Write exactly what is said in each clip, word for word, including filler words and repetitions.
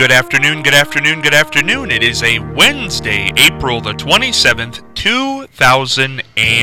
Good afternoon, good afternoon, good afternoon. It is a Wednesday, April the twenty-seventh, two thousand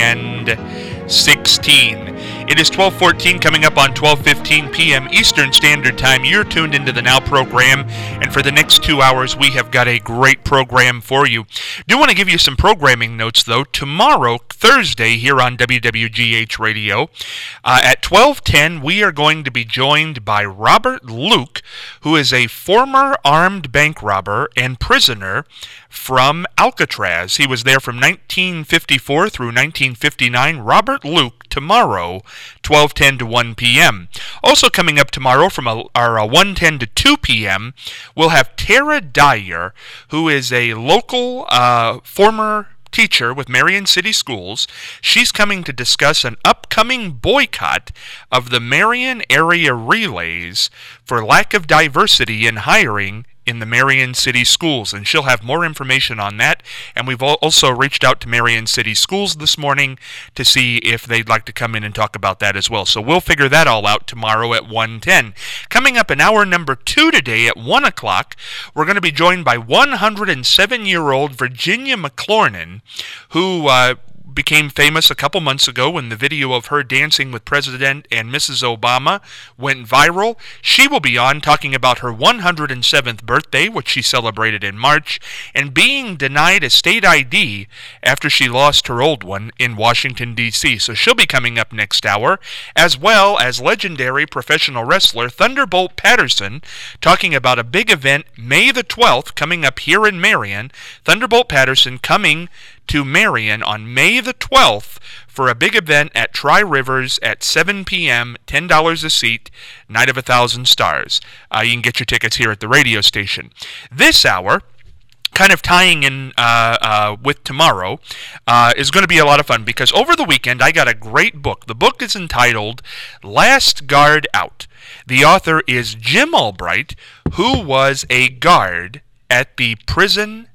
sixteen. It is twelve fourteen, coming up on twelve fifteen p.m. Eastern Standard Time. You're tuned into the Now program, and for the next two hours, we have got a great program for you. Do want to give you some programming notes, though. Tomorrow, Thursday, here on W W G H Radio, uh, at twelve ten, we are going to be joined by Robert Luke, who is a former armed bank robber and prisoner from Alcatraz. He was there from nineteen fifty-four through nineteen fifty-nine. Robert Luke, tomorrow, twelve ten to one p.m. Also coming up tomorrow from a, our uh, one ten to two p.m., we'll have Tara Dyer, who is a local uh, former teacher with Marion City Schools. She's coming to discuss an upcoming boycott of the Marion area relays for lack of diversity in hiring in the Marion City Schools, and she'll have more information on that. And we've also reached out to Marion City Schools this morning to see if they'd like to come in and talk about that as well. So we'll figure that all out tomorrow at one ten. Coming up in hour number two today at one o'clock, we're going to be joined by one hundred seven-year-old Virginia McLornan, who uh, became famous a couple months ago when the video of her dancing with President and Missus Obama went viral. She will be on talking about her one hundred seventh birthday, which she celebrated in March, and being denied a state I D after she lost her old one in Washington, D C So she'll be coming up next hour, as well as legendary professional wrestler Thunderbolt Patterson talking about a big event May the twelfth coming up here in Marion. Thunderbolt Patterson coming to Marion on May the twelfth for a big event at Tri-Rivers at seven p.m., ten dollars a seat, Night of a Thousand Stars. Uh, you can get your tickets here at the radio station. This hour, kind of tying in uh, uh, with tomorrow, uh, is going to be a lot of fun because over the weekend I got a great book. The book is entitled Last Guard Out. The author is Jim Albright, who was a guard at the prison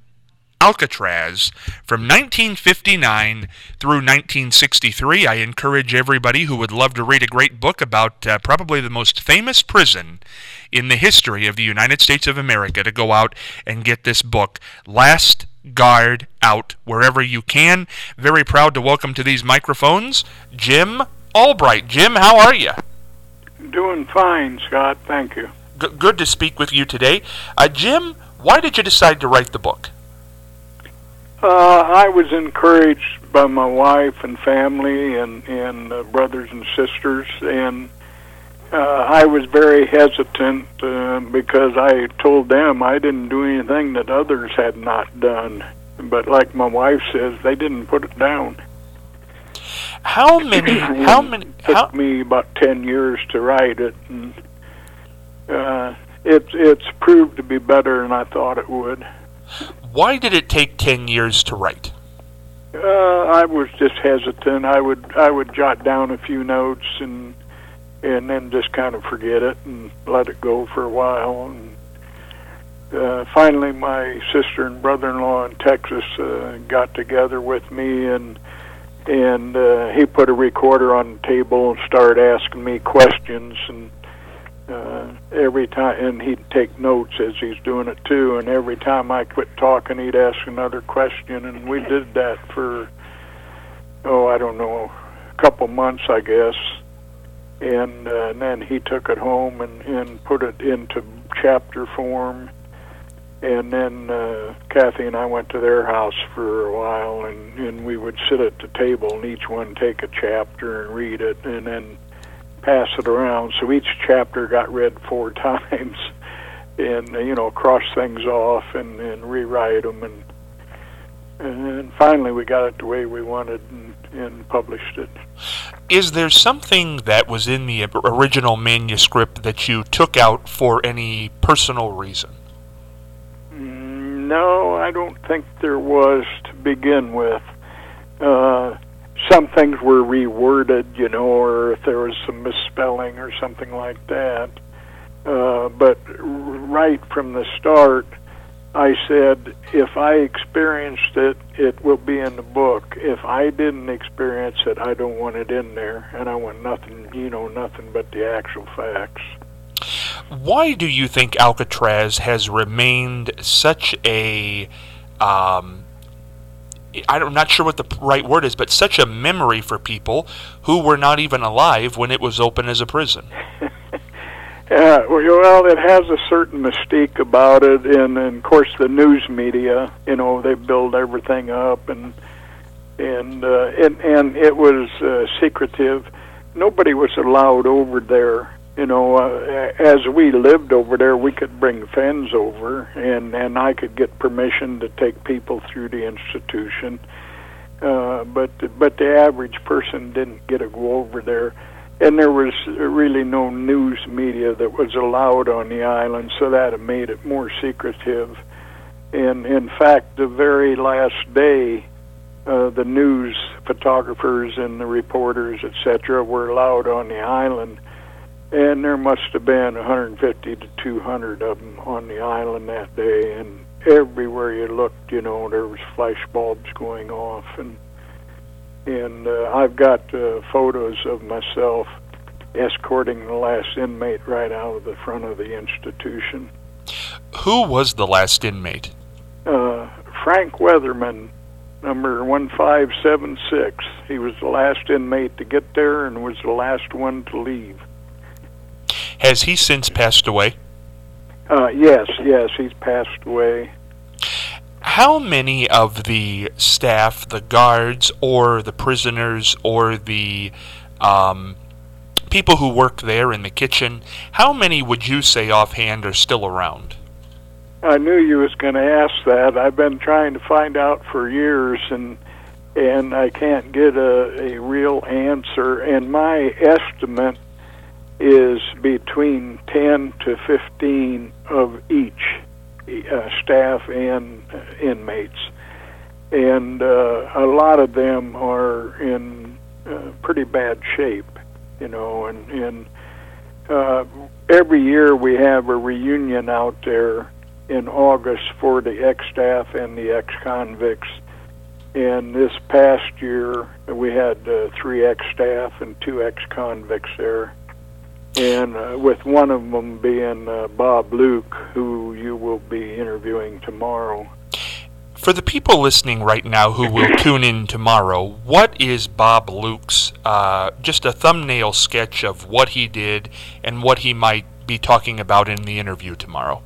Alcatraz from nineteen fifty-nine through nineteen sixty-three. I encourage everybody who would love to read a great book about uh, probably the most famous prison in the history of the United States of America to go out and get this book, Last Guard Out, wherever you can. Very proud to welcome to these microphones Jim Albright. Jim, how are you? Doing fine, Scott. Thank you. G- good to speak with you today. Uh, Jim, why did you decide to write the book? Uh, I was encouraged by my wife and family and, and uh, brothers and sisters, and uh, I was very hesitant uh, because I told them I didn't do anything that others had not done. But like my wife says, they didn't put it down. How many? How many? It took how, me about ten years to write it, and uh, it's it's proved to be better than I thought it would. Why did it take ten years to write? Uh, I was just hesitant. I would I would jot down a few notes and and then just kind of forget it and let it go for a while. And uh, finally, my sister and brother-in-law in Texas uh, got together with me, and and uh, he put a recorder on the table and started asking me questions, and Uh, every time, and he'd take notes as he's doing it too, and every time I quit talking he'd ask another question, and we did that for oh I don't know a couple months I guess, and, uh, and then he took it home and, and put it into chapter form, and then uh, Kathy and I went to their house for a while, and, and we would sit at the table and each one take a chapter and read it and then pass it around, so each chapter got read four times, and you know, cross things off and, and rewrite them, and and finally we got it the way we wanted and, and published it. Is there something that was in the original manuscript that you took out for any personal reason? No, I don't think there was to begin with. Uh, Some things were reworded, you know, or if there was some misspelling or something like that. Uh, but right from the start, I said, if I experienced it, it will be in the book. If I didn't experience it, I don't want it in there. And I want nothing, you know, nothing but the actual facts. Why do you think Alcatraz has remained such a, um, I'm not sure what the right word is, but such a memory for people who were not even alive when it was open as a prison? Yeah, well, it has a certain mystique about it, and, and of course the news media, you know, they build everything up, and and uh, and, and it was uh, secretive. Nobody was allowed over there. You know, uh, as we lived over there, we could bring friends over, and, and I could get permission to take people through the institution. Uh, but but the average person didn't get to go over there. And there was really no news media that was allowed on the island, so that made it more secretive. And in fact, the very last day, uh, the news photographers and the reporters, et cetera, were allowed on the island. And there must have been one hundred fifty to two hundred of them on the island that day. And everywhere you looked, you know, there was flash bulbs going off. And And uh, I've got uh, photos of myself escorting the last inmate right out of the front of the institution. Who was the last inmate? Uh, Frank Weatherman, number one five seven six. He was the last inmate to get there and was the last one to leave. Has he since passed away? Uh, yes, yes, he's passed away. How many of the staff, the guards, or the prisoners, or the um, people who work there in the kitchen, how many would you say offhand are still around? I knew you was going to ask that. I've been trying to find out for years, and and I can't get a, a real answer. And my estimate is between ten to fifteen of each. Uh, staff and uh, inmates, and uh, a lot of them are in uh, pretty bad shape, you know, and, and uh, every year we have a reunion out there in August for the ex-staff and the ex-convicts, and this past year we had uh, three ex-staff and two ex-convicts there. And uh, with one of them being uh, Bob Luke, who you will be interviewing tomorrow. For the people listening right now who will tune in tomorrow, what is Bob Luke's, uh, just a thumbnail sketch of what he did and what he might be talking about in the interview tomorrow?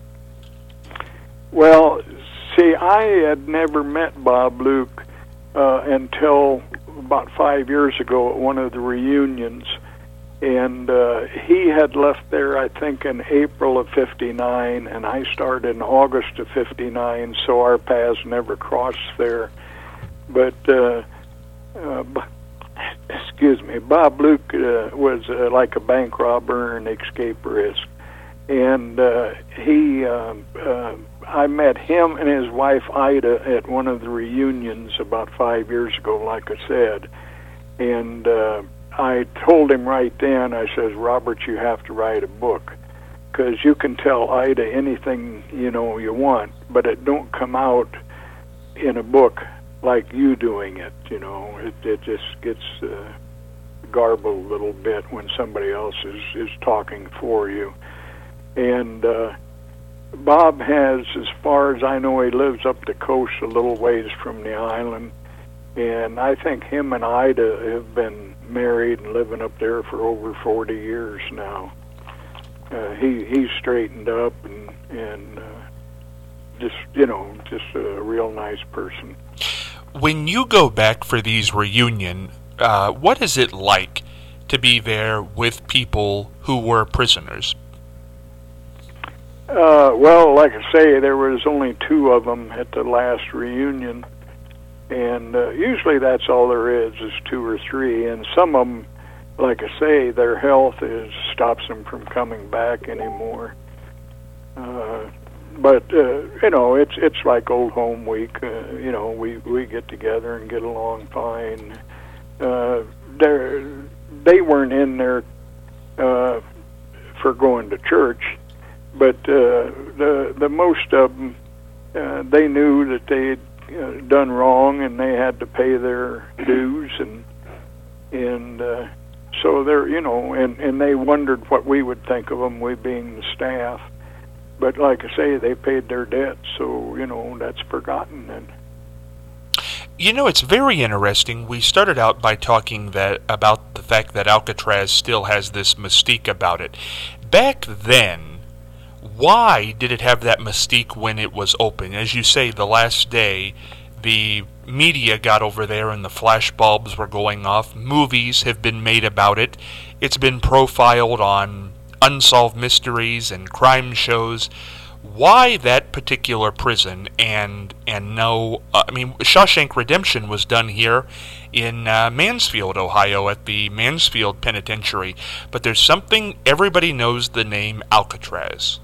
Well, see, I had never met Bob Luke uh, until about five years ago at one of the reunions. And uh, he had left there, I think, in April of fifty-nine, and I started in August of fifty-nine, so our paths never crossed there. But, uh, uh, excuse me, Bob Luke uh, was uh, like a bank robber and escape risk. And uh, he, uh, uh, I met him and his wife, Ida, at one of the reunions about five years ago, like I said. And uh, I told him right then, I says, Robert, you have to write a book, because you can tell Ida anything, you know, you want, but it don't come out in a book like you doing it, you know. It, it just gets uh, garbled a little bit when somebody else is, is talking for you. And uh, Bob has, as far as I know, he lives up the coast a little ways from the island, and I think him and Ida have been married and living up there for over forty years now. Uh, he he's straightened up and and uh, just you know just a real nice person. When you go back for these reunion, uh, what is it like to be there with people who were prisoners? Uh, well, like I say, there was only two of them at the last reunion. And uh, usually that's all there is, is two or three. And some of them, like I say, their health is stops them from coming back anymore. Uh, but, uh, you know, it's it's like old home week. Uh, you know, we, we get together and get along fine. Uh, they weren't in there uh, for going to church, but uh, the, the most of them, uh, they knew that they'd Uh, done wrong, and they had to pay their dues, and and uh, so they're, you know, and, and they wondered what we would think of them, we being the staff. But like I say, they paid their debt, so, you know, that's forgotten then. You know, it's very interesting. We started out by talking that about the fact that Alcatraz still has this mystique about it. Back then, why did it have that mystique when it was open? As you say, the last day, the media got over there and the flash bulbs were going off. Movies have been made about it. It's been profiled on unsolved mysteries and crime shows. Why that particular prison and and no, uh, I mean, Shawshank Redemption was done here in uh, Mansfield, Ohio, at the Mansfield Penitentiary. But there's something, everybody knows the name Alcatraz.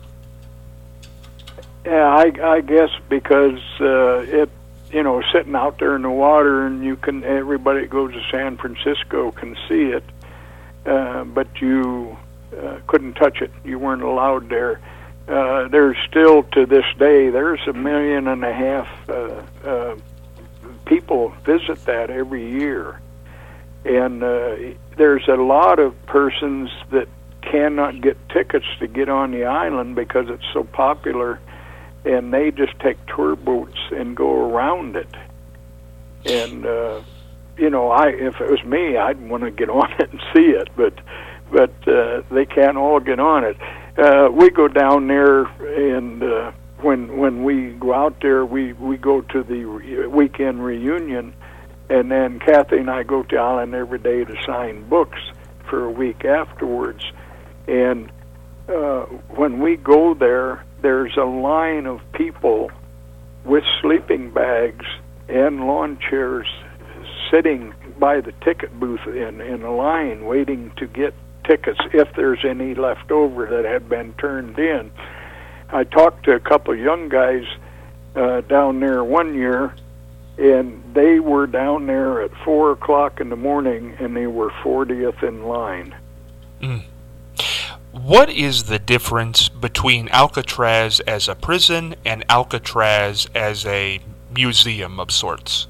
Yeah, I, I guess because uh, it, you know, sitting out there in the water, and you can, everybody that goes to San Francisco can see it, uh, but you uh, couldn't touch it. You weren't allowed there. Uh, there's still, to this day, there's a million and a half uh, uh, people visit that every year. And uh, there's a lot of persons that cannot get tickets to get on the island because it's so popular, and they just take tour boats and go around it. And, uh, you know, I if it was me, I'd want to get on it and see it, but, but uh, they can't all get on it. Uh, we go down there, and uh, when when we go out there, we, we go to the re- weekend reunion, and then Kathy and I go to the island every day to sign books for a week afterwards. And uh, when we go there, there's a line of people with sleeping bags and lawn chairs sitting by the ticket booth in, in a line waiting to get tickets if there's any left over that had been turned in. I talked to a couple of young guys uh, down there one year, and they were down there at four o'clock in the morning, and they were fortieth in line. Mm. What is the difference between Alcatraz as a prison and Alcatraz as a museum of sorts?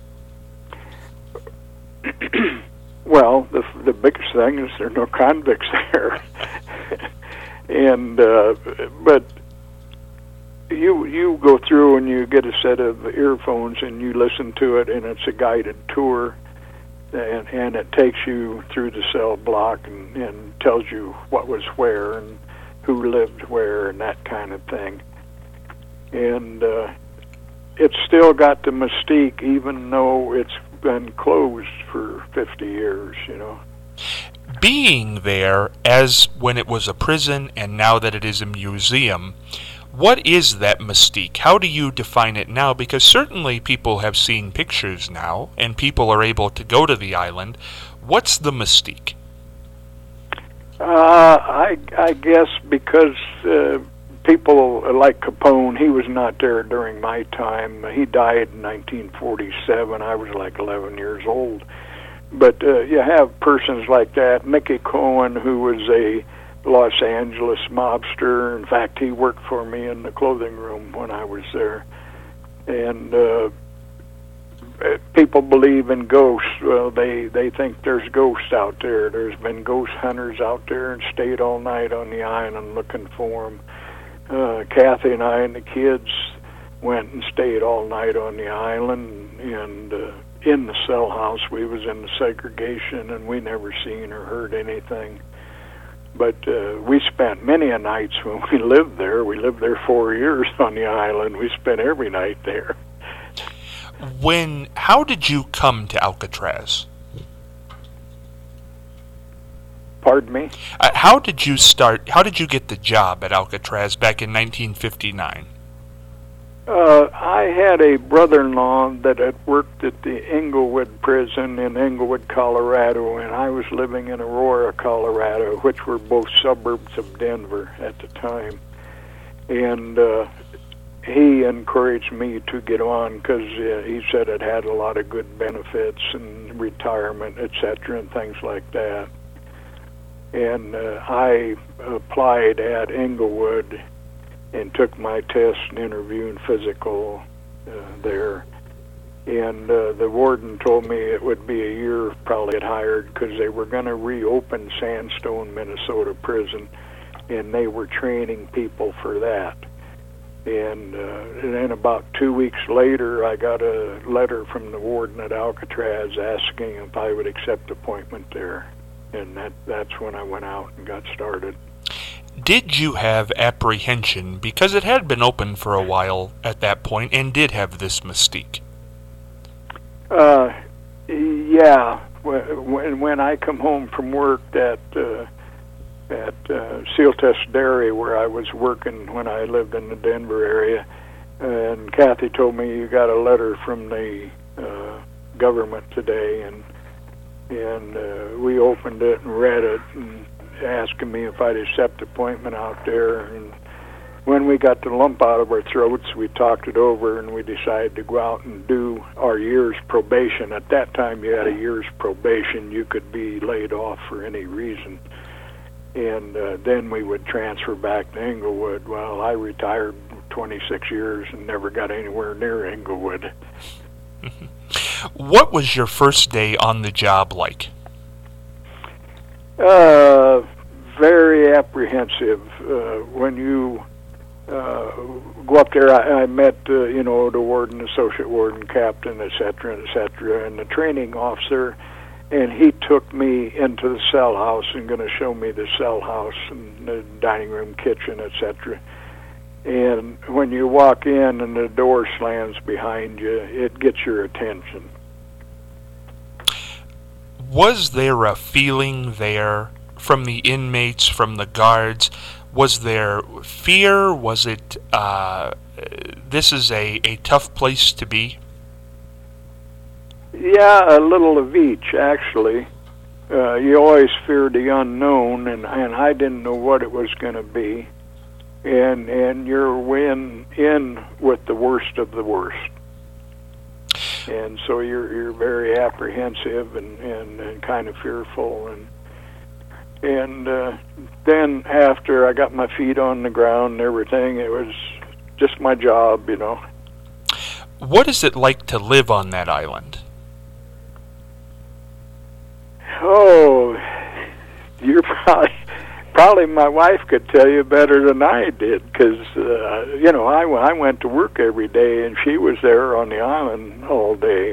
Well, the the biggest thing is there are no convicts there, and uh, but you you go through and you get a set of earphones and you listen to it, and it's a guided tour, and and it takes you through the cell block and, and tells you what was where and who lived where and that kind of thing, and uh, it's still got the mystique even though it's been closed for fifty years, you know. Being there as when it was a prison and now that it is a museum, what is that mystique? How do you define it now? Because certainly people have seen pictures now and people are able to go to the island. What's the mystique? Uh, I, I guess because uh, people like Capone, he was not there during my time. He died in nineteen forty-seven. I was like eleven years old. But uh, you have persons like that. Mickey Cohen, who was a Los Angeles mobster. In fact, he worked for me in the clothing room when I was there. And uh, people believe in ghosts. Well, they, they think there's ghosts out there. There's been ghost hunters out there and stayed all night on the island looking for them. Uh, Kathy and I and the kids went and stayed all night on the island, and uh, in the cell house. We was in the segregation, and we never seen or heard anything. But uh, we spent many a nights when we lived there. We lived there four years on the island. We spent every night there. When, how did you come to Alcatraz? Pardon me? Uh, how did you start, how did you get the job at Alcatraz back in nineteen fifty-nine? Uh, I had a brother-in-law that had worked at the Englewood prison in Englewood, Colorado, and I was living in Aurora, Colorado, which were both suburbs of Denver at the time. And uh, he encouraged me to get on because uh, he said it had a lot of good benefits and retirement, et cetera, and things like that. And uh, I applied at Englewood and took my test and interview and physical uh, there. And uh, the warden told me it would be a year probably get hired because they were going to reopen Sandstone, Minnesota prison, and they were training people for that. And, uh, and then about two weeks later, I got a letter from the warden at Alcatraz asking if I would accept appointment there. And that, that's when I went out and got started. Did you have apprehension because it had been open for a while at that point and did have this mystique? Uh, yeah. When when I come home from work at uh, at uh, Seal Test Dairy, where I was working when I lived in the Denver area, and Kathy told me you got a letter from the uh, government today, and and uh, we opened it and read it and asking me if I'd accept appointment out there. And when we got the lump out of our throats, we talked it over and we decided to go out and do our year's probation. At that time, you had a year's probation. You could be laid off for any reason. And uh, then we would transfer back to Englewood. Well, I retired twenty-six years and never got anywhere near Englewood. What was your first day on the job like? Uh, very apprehensive. Uh, when you uh, go up there, I, I met, uh, you know, the warden, associate warden, captain, et cetera, et cetera, and the training officer, and he took me into the cell house and going to show me the cell house and the dining room, kitchen, et cetera. And when you walk in and the door slams behind you, it gets your attention. Was there a feeling there from the inmates, from the guards? Was there fear? Was it, uh, this is a, a tough place to be? Yeah, a little of each, actually. Uh, you always feared the unknown, and, and I didn't know what it was going to be. And and you're in, in with the worst of the worst. And so you're you're very apprehensive and, and, and kind of fearful. And and uh, then after I got my feet on the ground and everything, it was just my job, you know. What is it like to live on that island? Oh, you're probably... Probably my wife could tell you better than I did, because, uh, you know, I, I went to work every day, and she was there on the island all day.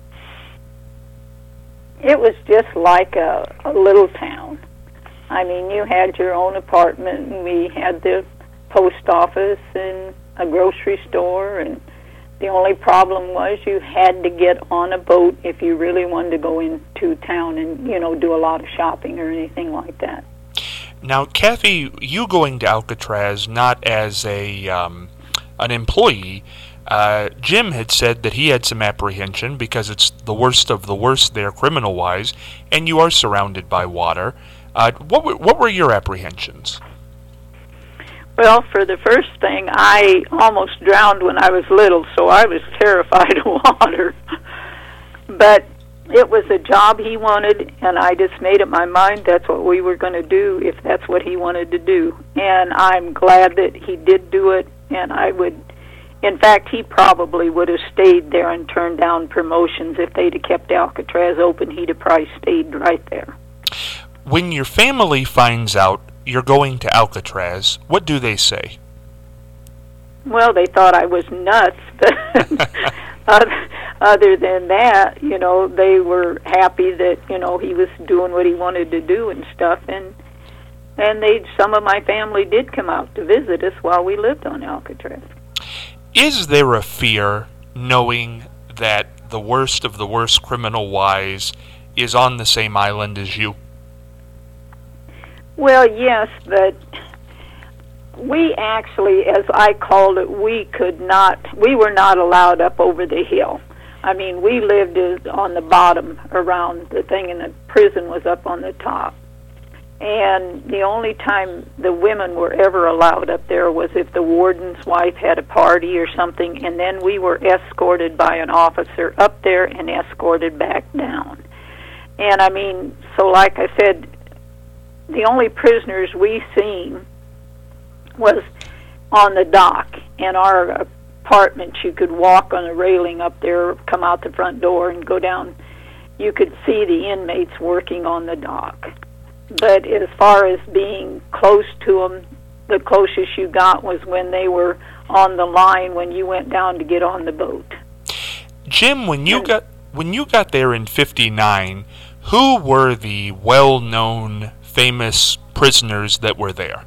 It was just like a, a little town. I mean, you had your own apartment, and we had the post office and a grocery store, and the only problem was you had to get on a boat if you really wanted to go into town and, you know, do a lot of shopping or anything like that. Now, Kathy, you going to Alcatraz not as a um, an employee, uh, Jim had said that he had some apprehension because it's the worst of the worst there criminal-wise, and you are surrounded by water. Uh, what were, what were your apprehensions? Well, for the first thing, I almost drowned when I was little, so I was terrified of water. But it was a job he wanted, and I just made up my mind that's what we were going to do if that's what he wanted to do. And I'm glad that he did do it, and I would, in fact, he probably would have stayed there and turned down promotions if they'd have kept Alcatraz open. He'd have probably stayed right there. When your family finds out you're going to Alcatraz, what do they say? Well, they thought I was nuts, but other, other than that, you know, they were happy that, you know, he was doing what he wanted to do and stuff, and and they some of my family did come out to visit us while we lived on Alcatraz. Is there a fear knowing that the worst of the worst criminal-wise is on the same island as you? Well, yes, but we actually, as I called it, we could not, we were not allowed up over the hill. I mean, we lived on the bottom around the thing, and the prison was up on the top. And the only time the women were ever allowed up there was if the warden's wife had a party or something, and then we were escorted by an officer up there and escorted back down. And I mean, so like I said, the only prisoners we seen was on the dock, and our apartments. You could walk on a railing up there, come out the front door, and go down. You could see the inmates working on the dock. But as far as being close to them, the closest you got was when they were on the line when you went down to get on the boat. Jim, when you got when you got there in fifty-nine, who were the well-known, famous prisoners that were there?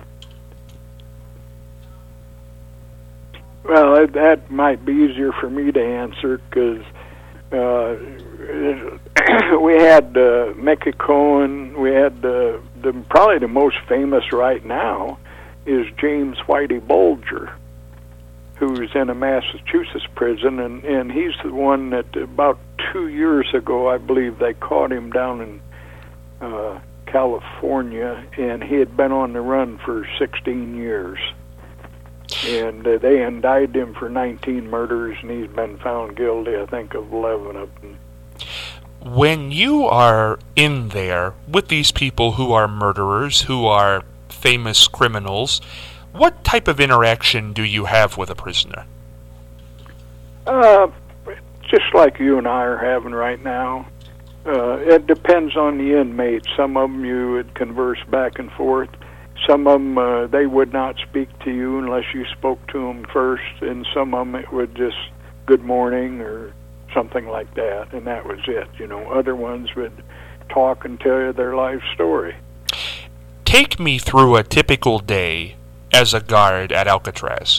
Well, that might be easier for me to answer because uh, we had uh, Mickey Cohen. We had uh, the probably the most famous right now is James Whitey Bulger, who's in a Massachusetts prison, and, and he's the one that about two years ago, I believe, they caught him down in uh, California, and he had been on the run for sixteen years. And uh, they indicted him for nineteen murders, and he's been found guilty, I think, of eleven of them. When you are in there with these people who are murderers, who are famous criminals, what type of interaction do you have with a prisoner? Uh, just like you and I are having right now. Uh, it depends on the inmate. Some of them you would converse back and forth. Some of them, uh, they would not speak to you unless you spoke to them first, and some of them it would just good morning or something like that, and that was it. You know, other ones would talk and tell you their life story. Take me through a typical day as a guard at Alcatraz.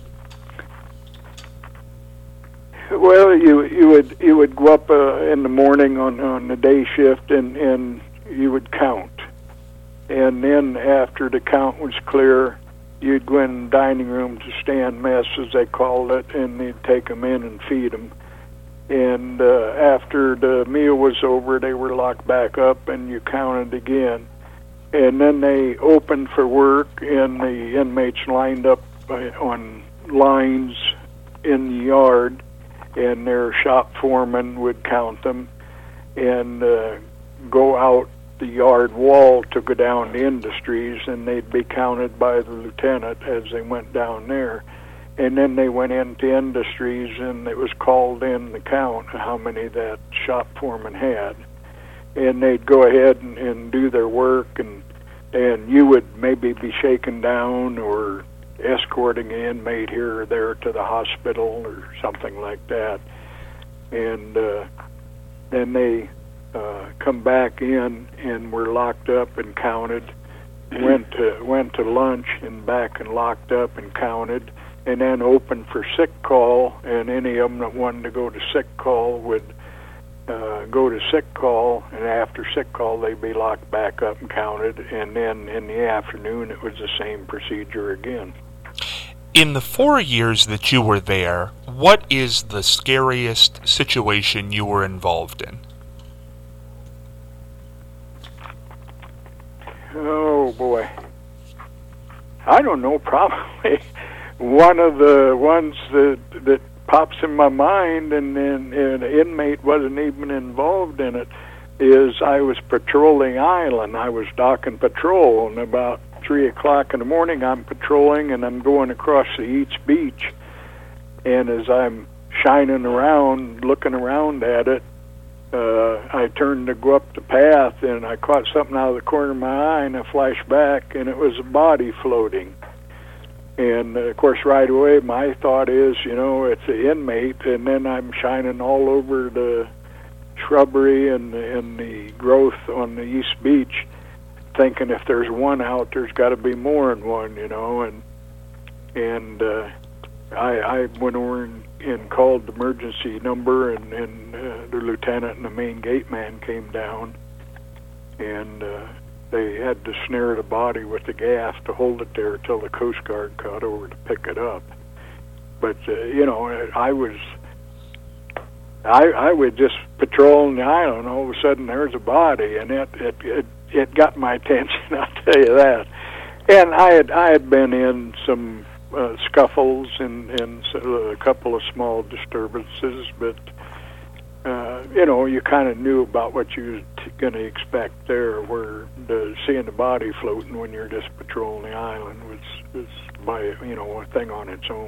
Well, you you would you would go up uh, in the morning on on the day shift, and and you would count. And then after the count was clear, you'd go in the dining room to stand mess, as they called it, and they'd take them in and feed them. And uh, after the meal was over, they were locked back up, and you counted again. And then they opened for work, and the inmates lined up on lines in the yard, and their shop foreman would count them and uh, go out the yard wall to go down to Industries, and they'd be counted by the lieutenant as they went down there. And then they went into Industries, and it was called in the count how many that shop foreman had. And they'd go ahead and, and do their work, and and you would maybe be shaken down or escorting an inmate here or there to the hospital or something like that. And uh, then they uh, come back in and were locked up and counted, went to went to lunch and back and locked up and counted, and then opened for sick call, and any of them that wanted to go to sick call would uh, go to sick call, and after sick call they'd be locked back up and counted, and then in the afternoon it was the same procedure again. In the four years that you were there, what is the scariest situation you were involved in? Oh, boy. I don't know, probably one of the ones that that pops in my mind, and, and, and an inmate wasn't even involved in it, is I was patrolling island. I was docking patrol, and about three o'clock in the morning I'm patrolling, and I'm going across the East Beach, and as I'm shining around, looking around at it, uh, I turned to go up the path, and I caught something out of the corner of my eye, and I flashed back, and it was a body floating. And, uh, of course, right away, my thought is, you know, it's an inmate, and then I'm shining all over the shrubbery and, and the growth on the East Beach, thinking if there's one out, there's got to be more than one, you know. And and uh, I, I went over and, and called the emergency number, and, and uh, the lieutenant and the main gate man came down, and uh, they had to snare the body with the gas to hold it there till the Coast Guard got over to pick it up. But, uh, you know, I was... I, I would just patrol the island, and all of a sudden there's a body, and it it, it it got my attention, I'll tell you that. And I had I had been in some uh, scuffles and, and a couple of small disturbances, but uh, you know, you kind of knew about what you were t- going to expect there. Where the seeing the body floating when you're just patrolling the island was was by you know a thing on its own.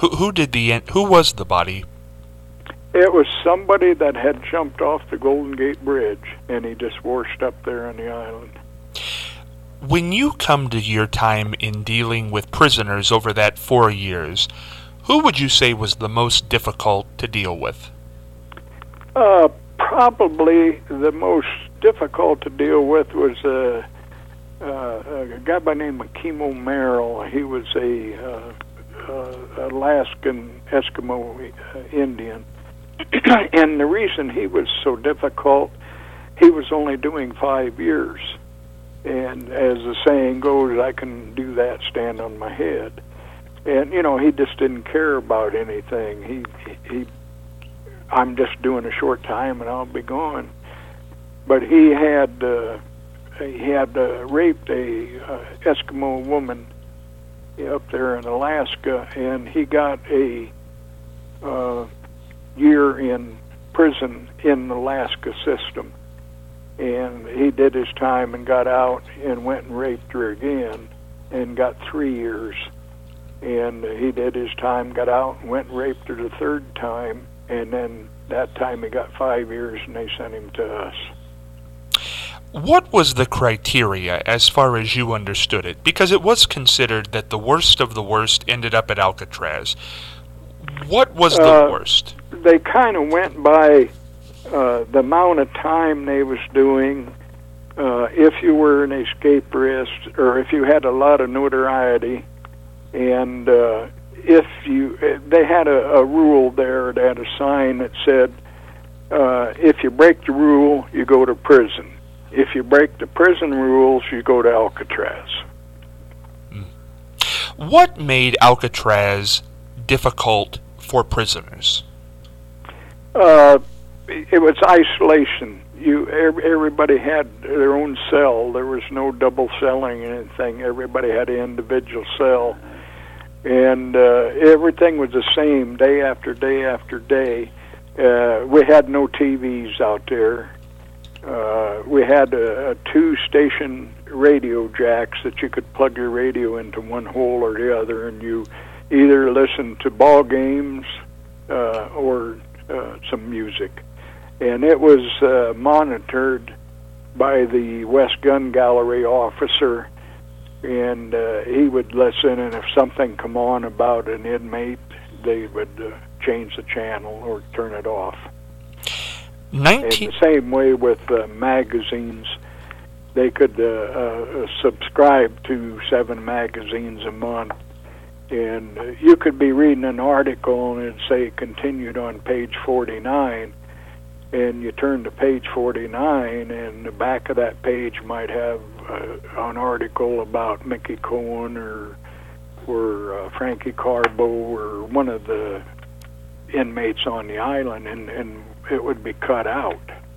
Who who did the who was the body? It was somebody that had jumped off the Golden Gate Bridge, and he just washed up there on the island. When you come to your time in dealing with prisoners over that four years, who would you say was the most difficult to deal with? Uh, probably the most difficult to deal with was a, uh, a guy by the name of Kimo Merrill. He was a uh, uh, Alaskan Eskimo uh, Indian. And the reason he was so difficult, he was only doing five years. And as the saying goes, I can do that, stand on my head. And, you know, he just didn't care about anything. He, he, I'm just doing a short time and I'll be gone. But he had, uh, he had uh, raped a uh, Eskimo woman up there in Alaska, and he got a uh, year in prison in the Alaska system. And he did his time and got out and went and raped her again and got three years. And he did his time, got out and went and raped her the third time, and then that time he got five years and they sent him to us. What was the criteria as far as you understood it? Because it was considered that the worst of the worst ended up at Alcatraz. What was the uh, worst? They kind of went by uh, the amount of time they was doing. Uh, if you were an escape risk, or if you had a lot of notoriety, and uh, if you, they had a, a rule there, they had a sign that said, uh, if you break the rule, you go to prison. If you break the prison rules, you go to Alcatraz. What made Alcatraz difficult for prisoners? Uh, it was isolation. You, everybody had their own cell. There was no double celling or anything. Everybody had an individual cell. And uh, everything was the same day after day after day. Uh, we had no T Vs out there. Uh, we had a, a two-station radio jacks that you could plug your radio into one hole or the other, and you either listened to ball games uh, or uh, some music. And it was uh, monitored by the West Gun Gallery officer, and uh, he would listen, and if something come on about an inmate, they would uh, change the channel or turn it off. nineteen And the same way with uh, magazines. They could uh, uh, subscribe to seven magazines a month, and uh, you could be reading an article and it'd say continued on page forty-nine, and you turn to page forty-nine, and the back of that page might have uh, an article about Mickey Cohen or or uh, Frankie Carbo or one of the inmates on the island, and, and it would be cut out.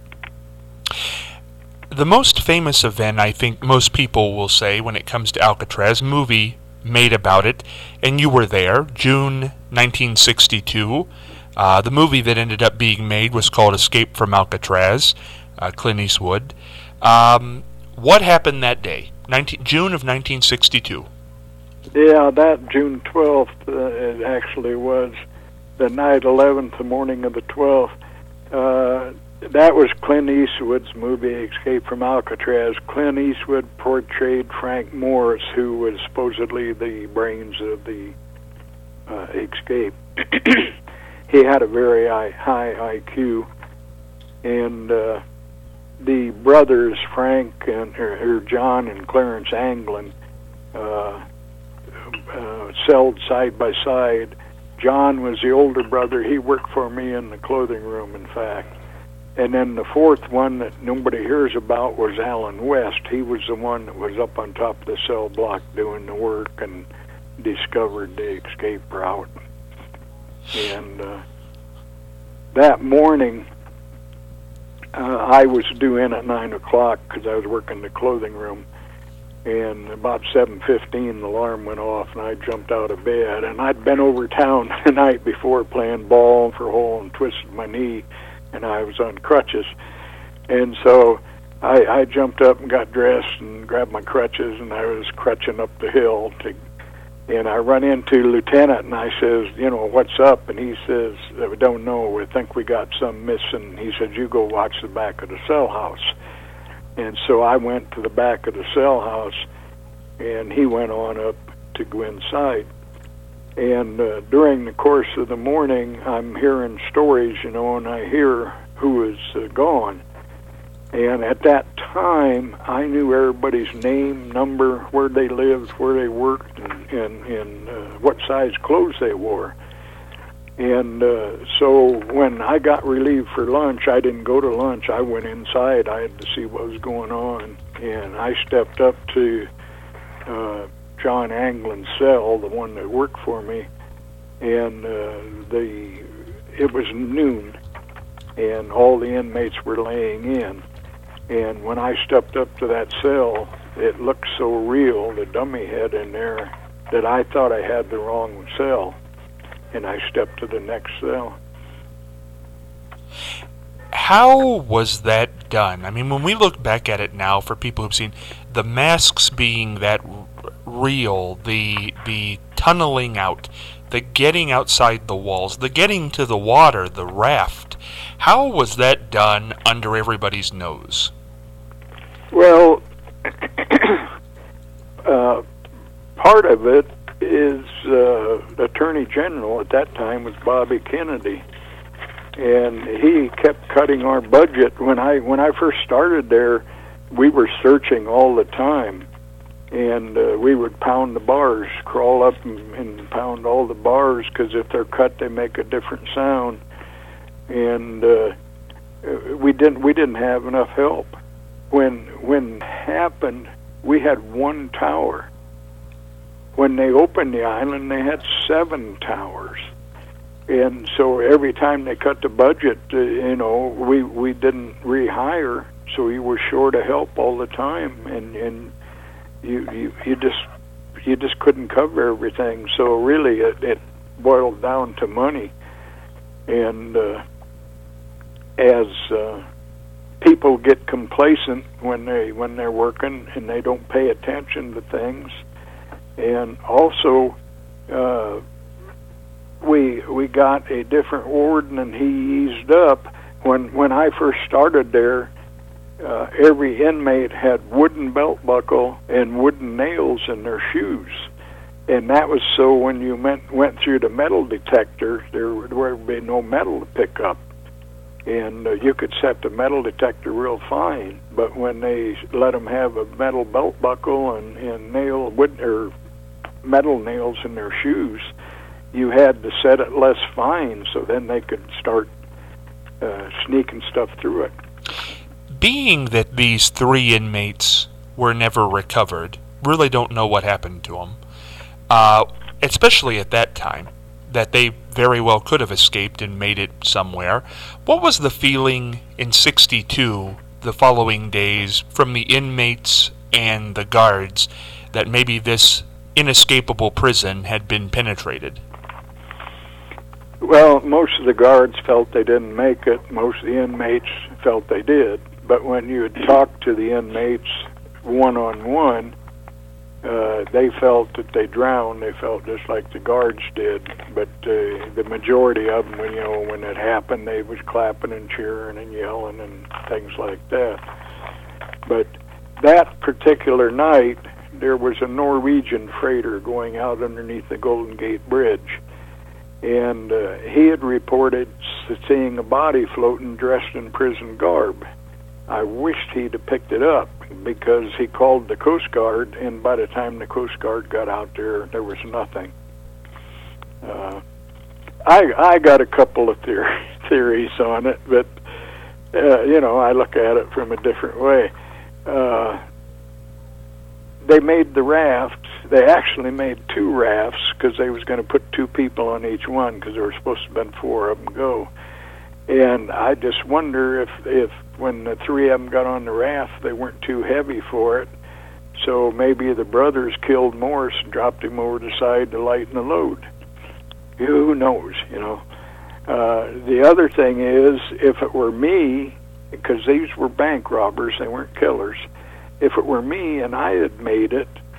The most famous event, I think most people will say when it comes to Alcatraz, movie made about it, and you were there, June nineteen sixty-two. Uh, the movie that ended up being made was called Escape from Alcatraz, uh, Clint Eastwood. Um, what happened that day, nineteen, June of nineteen sixty-two? Yeah, that June twelfth, uh, it actually was the night eleventh, the morning of the twelfth. Uh, that was Clint Eastwood's movie, Escape from Alcatraz. Clint Eastwood portrayed Frank Morris, who was supposedly the brains of the uh, escape. He had a very high I Q, and uh, the brothers, Frank and or, or John and Clarence Anglin, uh, uh, celled side by side. John was the older brother. He worked for me in the clothing room, in fact. And then the fourth one that nobody hears about was Alan West. He was the one that was up on top of the cell block doing the work and discovered the escape route. And uh, that morning, uh, I was due in at nine o'clock because I was working the clothing room. And about seven fifteen, the alarm went off, and I jumped out of bed. And I'd been over town the night before playing ball for hole and twisted my knee, and I was on crutches. And so I, I jumped up and got dressed and grabbed my crutches, and I was crutching up the hill to And I run into Lieutenant, and I says, you know, what's up? And he says, we don't know. We think we got some missing. He said, you go watch the back of the cell house. And so I went to the back of the cell house, and he went on up to go inside. And uh, during the course of the morning, I'm hearing stories, you know, and I hear who is uh, gone. And at that time, I knew everybody's name, number, where they lived, where they worked, and, and, and uh, what size clothes they wore. And uh, so when I got relieved for lunch, I didn't go to lunch. I went inside. I had to see what was going on. And I stepped up to uh, John Anglin's cell, the one that worked for me, and uh, the it was noon, and all the inmates were laying in. And when I stepped up to that cell, it looked so real, the dummy head in there, that I thought I had the wrong cell. And I stepped to the next cell. How was that done? I mean, when we look back at it now, for people who've seen the masks being that r- real, the the tunneling out, the getting outside the walls, the getting to the water, the raft, how was that done under everybody's nose? Well, uh, part of it is uh, Attorney General at that time was Bobby Kennedy, and he kept cutting our budget. When I when I first started there, we were searching all the time, and uh, we would pound the bars, crawl up and, and pound all the bars, because if they're cut, they make a different sound, and uh, we didn't we didn't have enough help. When when it happened, we had one tower. When they opened the island, they had seven towers. And so every time they cut the budget, uh, you know, we, we didn't rehire, so we were short of help all the time, and, and you, you you just you just couldn't cover everything. So really, it, it boiled down to money. And uh, as uh, people get complacent when they when they're working and they don't pay attention to things. And also, uh, we we got a different warden, and he eased up. When when I first started there, uh, every inmate had wooden belt buckle and wooden nails in their shoes, and that was so when you went went through the metal detector, there would, there would be no metal to pick up, and uh, you could set the metal detector real fine. But when they let them have a metal belt buckle and and nail wood or metal nails in their shoes, you had to set it less fine, so then they could start uh, sneaking stuff through it. Being that these three inmates were never recovered, really don't know what happened to them, uh, especially at that time, that they very well could have escaped and made it somewhere. What was the feeling in sixty-two, the following days, from the inmates and the guards, that maybe this inescapable prison had been penetrated? Well, most of the guards felt they didn't make it. Most of the inmates felt they did. But when you would talk to the inmates one-on-one, uh, they felt that they drowned. They felt just like the guards did. But uh, the majority of them, you know, when it happened, they was clapping and cheering and yelling and things like that. But that particular night, there was a Norwegian freighter going out underneath the Golden Gate Bridge, and uh, he had reported seeing a body floating dressed in prison garb. I wished he'd have picked it up, because he called the Coast Guard, and by the time the Coast Guard got out there, there was nothing. Uh, I I got a couple of theor- theories on it, but uh, you know, I look at it from a different way. Uh, They made the raft. They actually made two rafts, because they was going to put two people on each one, because there were supposed to have been four of them go. And I just wonder if, if when the three of them got on the raft, they weren't too heavy for it. So maybe the brothers killed Morse and dropped him over the side to lighten the load. Who knows, you know. Uh, the other thing is, if it were me, because these were bank robbers, they weren't killers, if it were me and I had made it,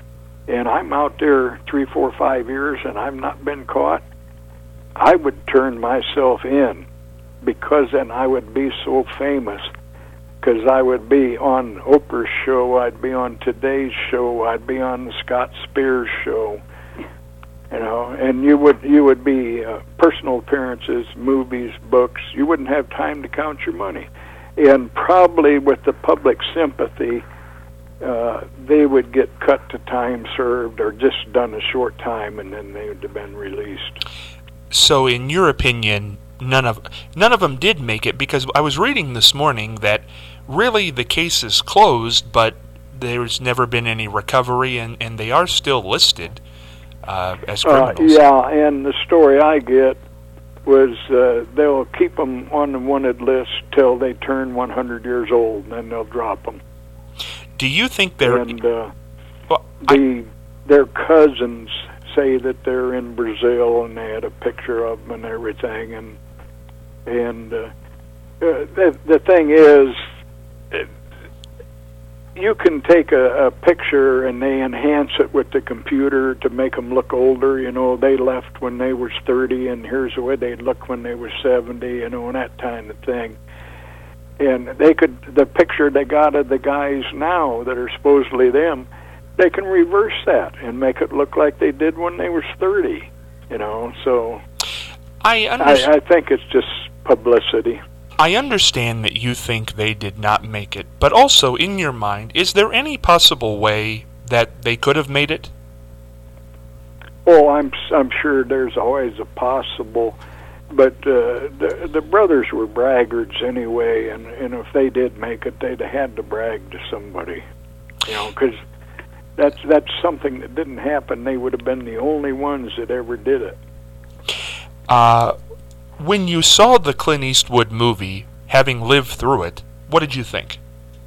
and I'm out there three, four, five years, and I've not been caught, I would turn myself in, because then I would be so famous. Because I would be on Oprah's show, I'd be on Today's show, I'd be on the Scott Spears show, you know, and you would you would be uh, personal appearances, movies, books. You wouldn't have time to count your money, and probably with the public sympathy, uh, they would get cut to time served or just done a short time, and then they would have been released. So, in your opinion, none of none of them did make it, because I was reading this morning that really the case is closed, but there's never been any recovery, and, and they are still listed uh, as criminals. Uh, yeah, and the story I get was uh, they'll keep them on the wanted list till they turn one hundred years old, and then they'll drop them. Do you think they're... And uh, well, the, their cousins say that they're in Brazil, and they had a picture of them and everything, and and uh, uh, the, the thing is, uh, you can take a, a picture and they enhance it with the computer to make them look older. You know, they left when they was thirty, and here's the way they'd look when they were seventy, you know, and that kind of thing. And they could, the picture they got of the guys now that are supposedly them, they can reverse that and make it look like they did when they was thirty, you know, so I, under- I, I think it's just publicity. I understand that you think they did not make it, but also in your mind, is there any possible way that they could have made it? Oh, I'm I'm sure there's always a possible, but uh, the the brothers were braggarts anyway, and, and if they did make it, they'd have had to brag to somebody, you know, because that's that's something that didn't happen. They would have been the only ones that ever did it. Uh, when you saw the Clint Eastwood movie, having lived through it, what did you think?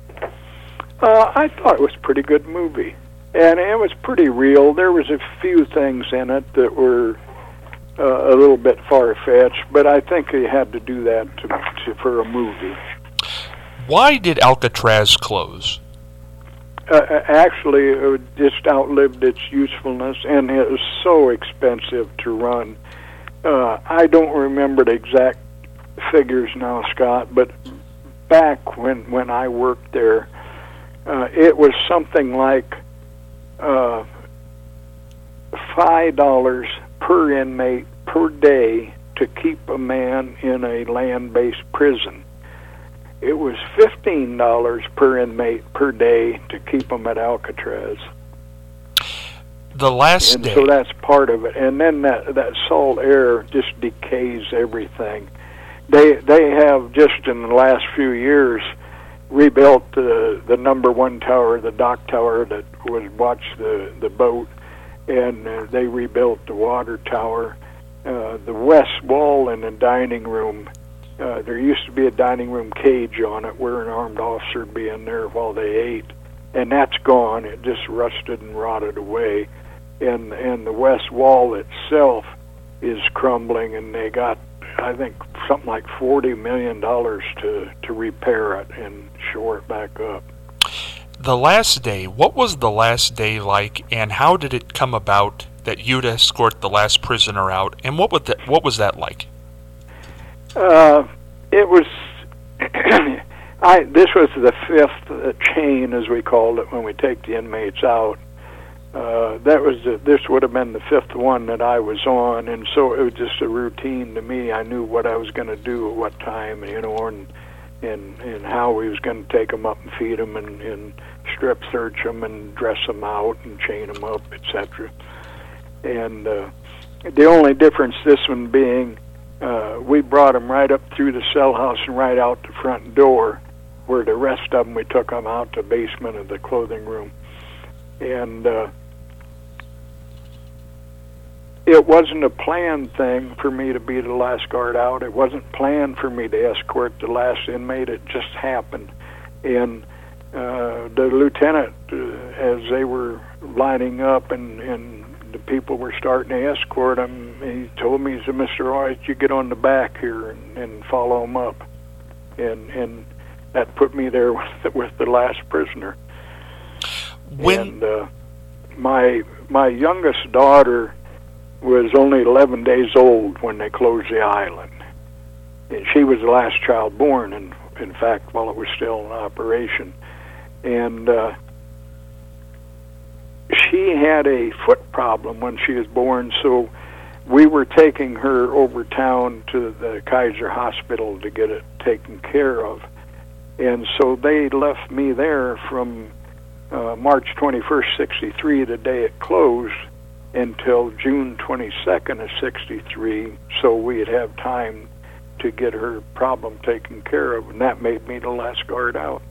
Uh, I thought it was a pretty good movie, and it was pretty real. There was a few things in it that were uh, a little bit far-fetched, but I think they had to do that to, to, for a movie. Why did Alcatraz close? Uh, actually, it just outlived its usefulness, and it was so expensive to run. Uh, I don't remember the exact figures now, Scott, but back when, when I worked there, uh, it was something like uh, five dollars per inmate per day to keep a man in a land-based prison. It was fifteen dollars per inmate per day to keep him at Alcatraz. The last and day. So that's part of it. And then that, that salt air just decays everything. They they have just in the last few years rebuilt the the number one tower, the dock tower that was watch the, the boat, and uh, they rebuilt the water tower. Uh, the west wall in the dining room, uh, there used to be a dining room cage on it where an armed officer would be in there while they ate, and that's gone. It just rusted and rotted away. And and the west wall itself is crumbling, and they got, I think, something like forty million dollars to, to repair it and shore it back up. The last day, what was the last day like, and how did it come about that you'd escort the last prisoner out, and what would that, what was that like? Uh, it was, I this was the fifth uh, chain, as we called it, when we take the inmates out. Uh, that was the, this would have been the fifth one that I was on, and so it was just a routine to me. I knew what I was going to do at what time, you know, and and and how we was going to take them up and feed them and, and strip search them and dress them out and chain them up, et cetera. And uh, the only difference, this one being, uh, we brought them right up through the cell house and right out the front door, where the rest of them we took them out to the basement of the clothing room. And uh, it wasn't a planned thing for me to be the last guard out. It wasn't planned for me to escort the last inmate. It just happened. And uh, the lieutenant, uh, as they were lining up and, and the people were starting to escort them, he told me, he said, "Mister Roy, you get on the back here and, and follow them up." And and that put me there with, with the last prisoner. When and uh, my my youngest daughter was only eleven days old when they closed the island. And she was the last child born, in, in fact, while it was still in operation. And uh, she had a foot problem when she was born, so we were taking her over town to the Kaiser Hospital to get it taken care of. And so they left me there from uh, March twenty-first, sixty-three, the day it closed, until June twenty-second of sixty-three, so we'd have time to get her problem taken care of, and that made me the last guard out.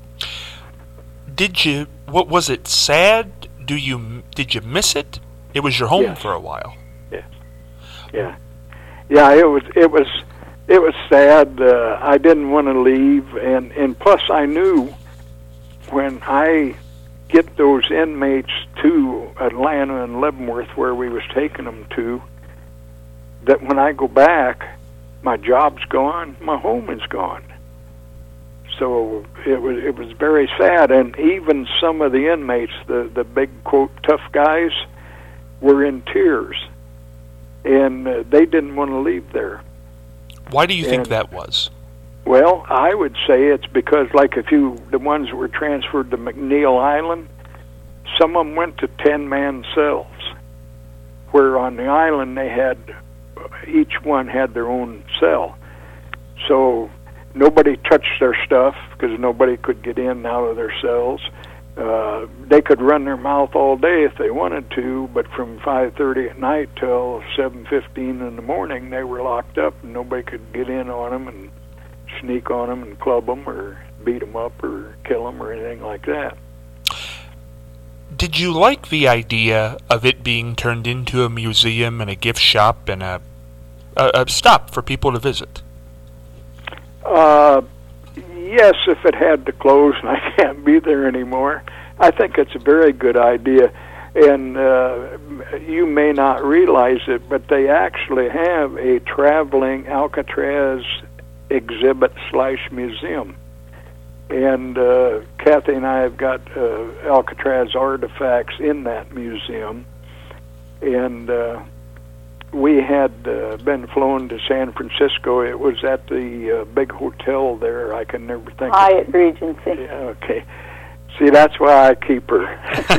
Did you, what was it, sad? Do you, did you miss it? It was your home Yes. for a while. Yes. Yeah. Yeah, it was, it was, it was sad. Uh, I didn't want to leave, and, and plus I knew when I get those inmates to Atlanta and Leavenworth, where we was taking them to, that when I go back, my job's gone, my home is gone. So it was it was very sad, and even some of the inmates, the the big quote tough guys, were in tears, and uh, they didn't want to leave there. Why do you think And- that was? Well, I would say it's because, like, if you the ones that were transferred to McNeil Island, some of them went to ten-man cells, where on the island they had, each one had their own cell. So nobody touched their stuff because nobody could get in and out of their cells. Uh, they could run their mouth all day if they wanted to, but from five thirty at night till seven fifteen in the morning, they were locked up and nobody could get in on them and sneak on them and club them or beat them up or kill them or anything like that. Did you like the idea of it being turned into a museum and a gift shop and a, a, a stop for people to visit? Uh, yes, if it had to close and I can't be there anymore, I think it's a very good idea. And uh, you may not realize it, but they actually have a traveling Alcatraz exhibit slash museum. And uh, Kathy and I have got uh, Alcatraz artifacts in that museum. And uh, we had uh, been flown to San Francisco. It was at the uh, big hotel there. I can never think Hyatt of Regency. Yeah, okay. See, that's why I keep her.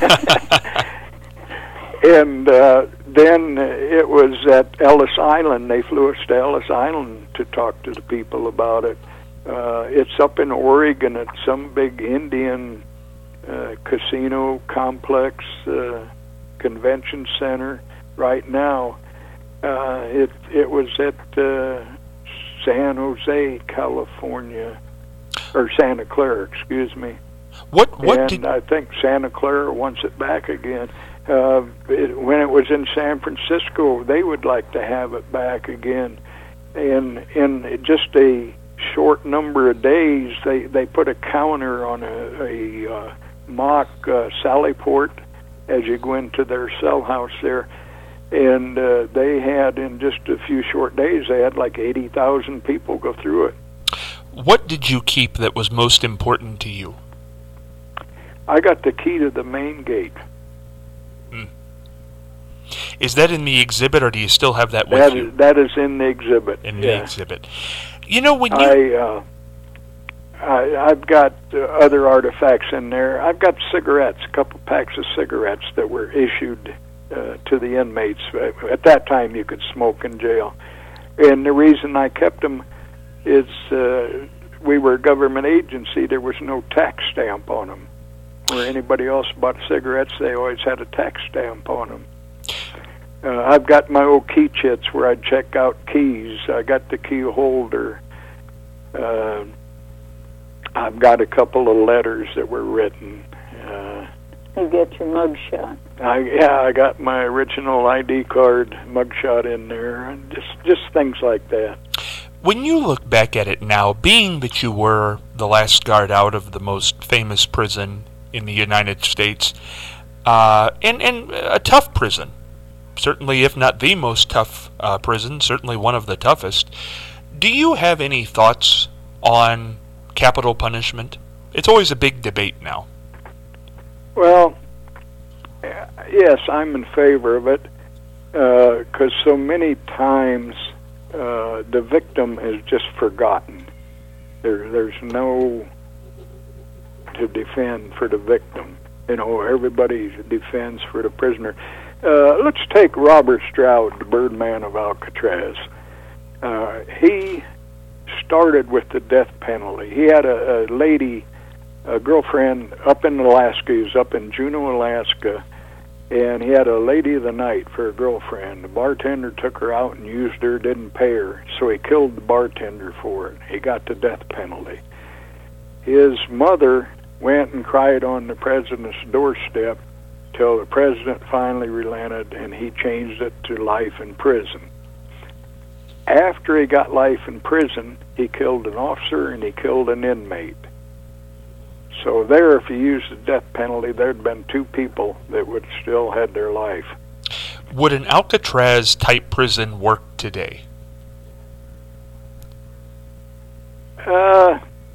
And uh, then it was at Ellis Island. They flew us to Ellis Island to talk to the people about it. Uh, it's up in Oregon at some big Indian uh, casino complex, uh, convention center right now. Uh, it it was at uh, San Jose, California, or Santa Clara, excuse me. What what and did I think Santa Clara wants it back again. Uh, it, when it was in San Francisco, they would like to have it back again. And in just a short number of days, they, they put a counter on a, a uh, mock uh, Sally Port as you go into their cell house there. And uh, they had, in just a few short days, they had like eighty thousand people go through it. what did you keep that was most important to you? I got the key to the main gate. Is that in the exhibit, or do you still have that with That you? is, that is in the exhibit. In yeah. the exhibit. You know, when you... I, uh, I, I've got uh, other artifacts in there. I've got cigarettes, a couple packs of cigarettes that were issued uh, to the inmates. At that time, you could smoke in jail. And the reason I kept them is uh, we were a government agency. There was no tax stamp on them. Where anybody else bought cigarettes, they always had a tax stamp on them. Uh, I've got my old key chits where I check out keys. I got the key holder. Uh, I've got a couple of letters that were written. Uh, You get your mugshot. I, yeah, I got my original I D card mugshot in there, and just just things like that. When you look back at it now, being that you were the last guard out of the most famous prison in the United States, uh, and, and a tough prison, certainly if not the most tough uh, prison, certainly one of the toughest, do you have any thoughts on capital punishment? It's always a big debate now. Well, yes, I'm in favor of it, because uh, so many times uh, the victim is just forgotten. There, there's no to defend for the victim. You know, everybody defends for the prisoner. Uh, let's take Robert Stroud, the Birdman of Alcatraz. Uh, he started with the death penalty. He had a, a lady, a girlfriend up in Alaska. He was up in Juneau, Alaska, and he had a lady of the night for a girlfriend. The bartender took her out and used her, didn't pay her, so he killed the bartender for it. He got the death penalty. His mother went and cried on the president's doorstep till the president finally relented, and he changed it to life in prison. After he got life in prison, he killed an officer and he killed an inmate. So there, if you used the death penalty, there'd been two people that would still had their life. Would an Alcatraz-type prison work today? Uh,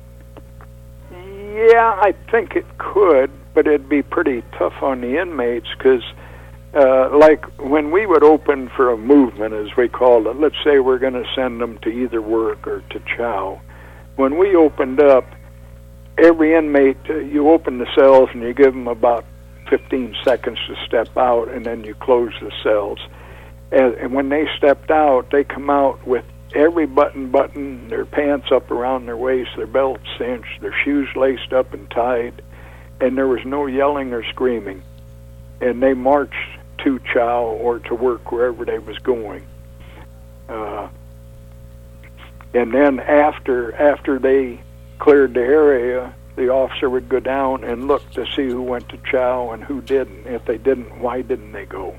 yeah, I think it could, but it'd be pretty tough on the inmates because, uh, like, when we would open for a movement, as we called it, let's say we're going to send them to either work or to chow. When we opened up, every inmate, uh, you open the cells and you give them about fifteen seconds to step out, and then you close the cells. And, and when they stepped out, they come out with every button button, their pants up around their waist, their belts cinched, their shoes laced up and tied, and there was no yelling or screaming. And they marched to chow or to work wherever they was going. Uh, and then after after they cleared the area, the officer would go down and look to see who went to chow and who didn't. If they didn't, why didn't they go?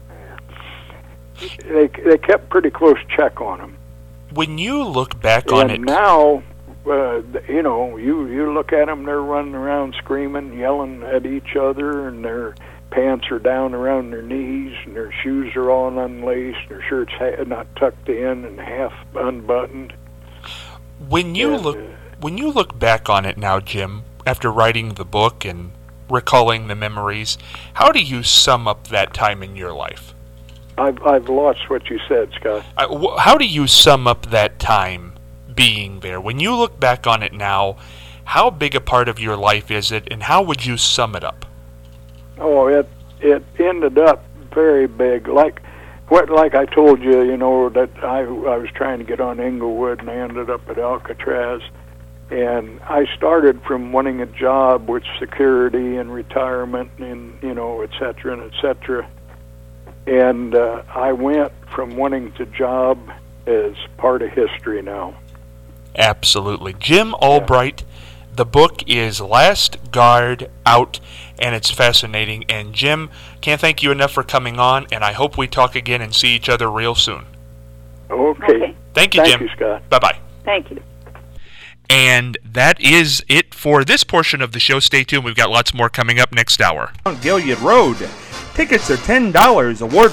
They they kept pretty close check on them. When you look back on it And now, uh, you know, you, you look at them, they're running around screaming, yelling at each other, and their pants are down around their knees, and their shoes are all unlaced, their shirts ha- not tucked in and half unbuttoned. When you And, look uh, when you look back on it now, Jim, after writing the book and recalling the memories, how do you sum up that time in your life? I've I've lost what you said, Scott. I, wh- how do you sum up that time being there? When you look back on it now, how big a part of your life is it, and how would you sum it up? Oh, it it ended up very big. Like what like I told you, you know, that I I was trying to get on Englewood and I ended up at Alcatraz. And I started from wanting a job with security and retirement and, you know, et cetera, and et cetera. And uh, I went from wanting to job as part of history now. Absolutely. Jim Albright, the book is Last Guard Out, and it's fascinating. And Jim, can't thank you enough for coming on, and I hope we talk again and see each other real soon. Okay. Okay. Thank you, Thank Jim. you, Scott. Bye-bye. Thank you. And that is it for this portion of the show. Stay tuned. We've got lots more coming up next hour. Gilead Road. Tickets are ten dollars. Award